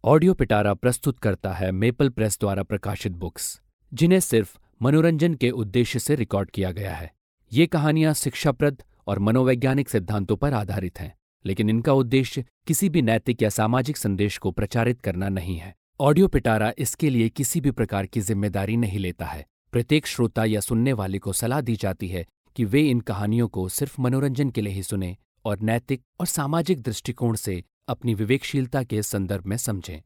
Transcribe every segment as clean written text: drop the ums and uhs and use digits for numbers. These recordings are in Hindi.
ऑडियो पिटारा प्रस्तुत करता है मेपल प्रेस द्वारा प्रकाशित बुक्स, जिन्हें सिर्फ मनोरंजन के उद्देश्य से रिकॉर्ड किया गया है। ये कहानियां शिक्षाप्रद और मनोवैज्ञानिक सिद्धांतों पर आधारित हैं, लेकिन इनका उद्देश्य किसी भी नैतिक या सामाजिक संदेश को प्रचारित करना नहीं है। ऑडियो पिटारा इसके लिए किसी भी प्रकार की जिम्मेदारी नहीं लेता है। प्रत्येक श्रोता या सुनने वाले को सलाह दी जाती है कि वे इन कहानियों को सिर्फ मनोरंजन के लिए ही सुनें और नैतिक और सामाजिक दृष्टिकोण से अपनी विवेकशीलता के संदर्भ में समझें।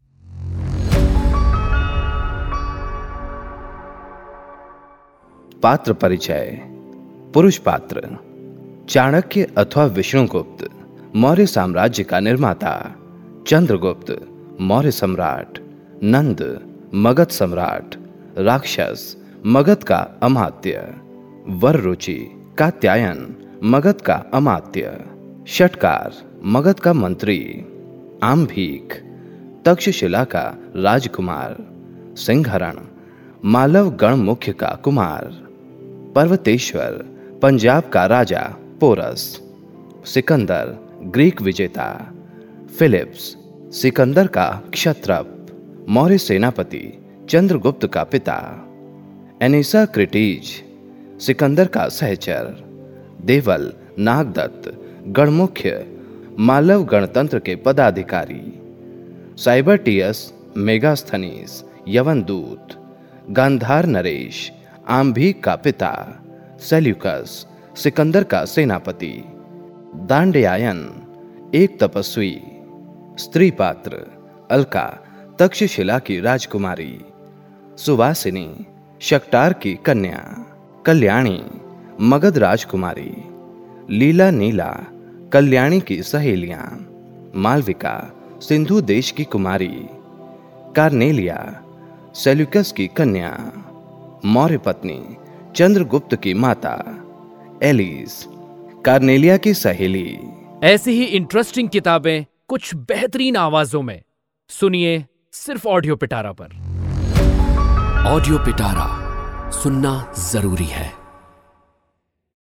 पात्र परिचय। पुरुष पात्र चाणक्य अथवा विष्णुगुप्त, मौर्य साम्राज्य का निर्माता। चंद्रगुप्त, मौर्य सम्राट। नंद, मगध सम्राट। राक्षस, मगध का अमात्य। वररुचि, कात्यायन, मगध का अमात्य। षटकार, मगध का मंत्री। आम्भीक, तक्षशिला का राजकुमार। सिंहरण, मालव गण मुख्य का कुमार। पर्वतेश्वर, पंजाब का राजा पोरस। सिकंदर, ग्रीक विजेता। फिलिप्स, सिकंदर का क्षत्रप, मौर्य सेनापति, चंद्रगुप्त का पिता। एनेसा क्रिटीज, सिकंदर का सहचर। देवल, नागदत्त, गणमुख्य, मालव गणतंत्र के पदाधिकारी। साइबरटियस, मेगास्थनीस, यवन दूत। गांधार नरेश, आम्भीक का पिता। सेल्यूकस, सिकंदर का सेनापति। दांड्यायन, एक तपस्वी। स्त्री पात्र अलका, तक्षशिला की राजकुमारी। सुवासिनी, शक्टार की कन्या। कल्याणी, मगध राजकुमारी। लीला नीला, कल्याणी की सहेलियां। मालविका, सिंधु देश की कुमारी। कार्नेलिया, सेल्यूकस की कन्या। मौर्य पत्नी, चंद्रगुप्त की माता। एलिस, कार्नेलिया की सहेली। ऐसी ही इंटरेस्टिंग किताबें कुछ बेहतरीन आवाजों में सुनिए सिर्फ ऑडियो पिटारा पर। ऑडियो पिटारा सुनना जरूरी है।